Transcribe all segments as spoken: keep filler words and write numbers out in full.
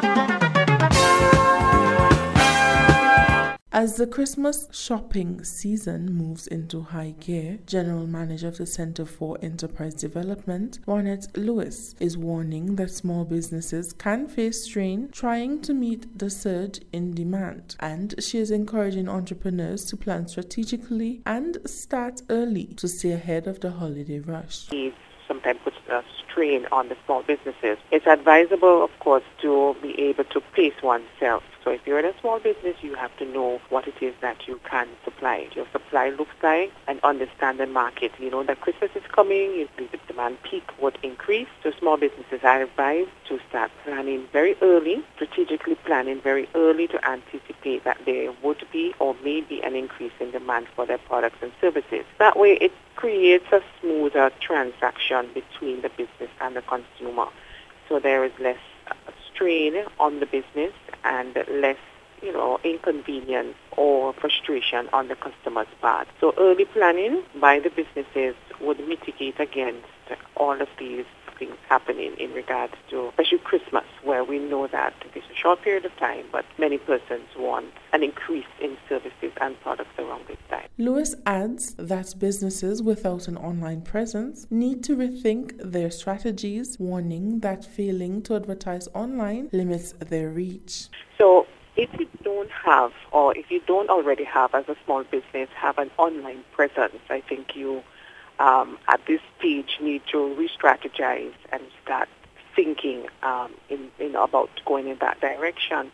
As the Christmas shopping season moves into high gear, General Manager of the Center for Enterprise Development, Ronette Lewis, is warning that small businesses can face strain trying to meet the surge in demand, and she is encouraging entrepreneurs to plan strategically and start early to stay ahead of the holiday rush. Sometimes puts a strain on the small businesses. It's advisable, of course, to be able to pace oneself. So if you're in a small business, you have to know what it is that you can supply, your supply looks like, and understand the market. You know that Christmas is coming, the demand peak would increase. So small businesses are advised to start planning very early, strategically planning very early to anticipate that there would be or may be an increase in demand for their products and services. That way it creates a smoother transaction between the business and the consumer. So there is less strain on the business and less, you know, inconvenience or frustration on the customer's part. So early planning by the businesses would mitigate against all of these things happening in regards to, especially Christmas, where we know that it's a short period of time, but many persons want an increase in services and products around this time. Lewis adds that businesses without an online presence need to rethink their strategies, warning that failing to advertise online limits their reach. So if you don't have, or if you don't already have as a small business, have an online presence, I think you Um, at this stage, need to re-strategize and start thinking um, in, in about going in that direction.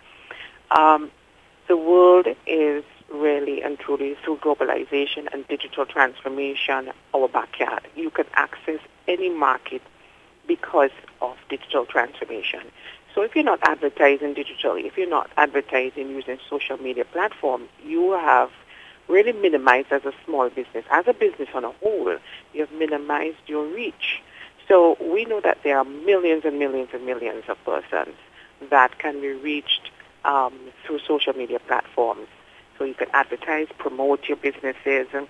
Um, the world is really and truly, through globalization and digital transformation, our backyard. You can access any market because of digital transformation. So if you're not advertising digitally, if you're not advertising using social media platforms, you have really minimized as a small business. As a business on a whole, you have minimized your reach. So we know that there are millions and millions and millions of persons that can be reached um, through social media platforms. So you can advertise, promote your businesses, and,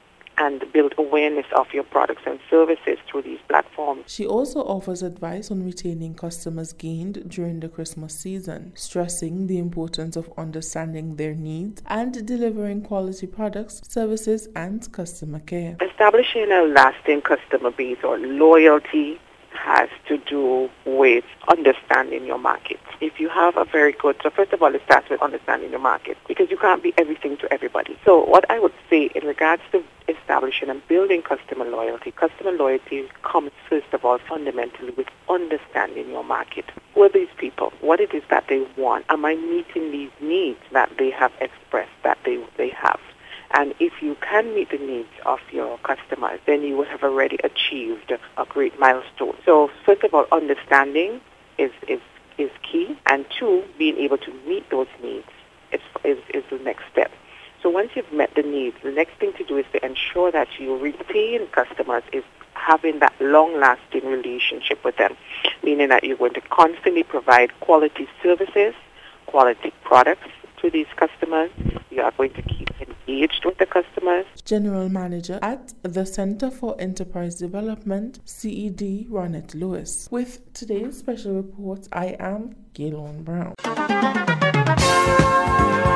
and build awareness of your products and services through these platforms. She also offers advice on retaining customers gained during the Christmas season, stressing the importance of understanding their needs and delivering quality products, services, and customer care. Establishing a lasting customer base or loyalty has to do with understanding your market. If you have a very good, so first of all, it starts with understanding your market, because you can't be everything to everybody. So what I would say in regards to establishing and building customer loyalty, customer loyalty comes first of all fundamentally with understanding your market. Who are these people? What it is that they want? Am I meeting these needs that they have expressed that they, they have? And if you can meet the needs of your customers, then you would have already achieved a great milestone. So first of all, understanding is, is, is key. And two, being able to meet those needs is, is, is the next step. So once you've met the needs, the next thing to do is to ensure that you retain customers, is having that long-lasting relationship with them, meaning that you're going to constantly provide quality services, quality products to these customers. You are going to keep engaged with the customers. General Manager at the Center for Enterprise Development, C E D, Ronette Lewis. With today's special report, I am Gaylorn Brown.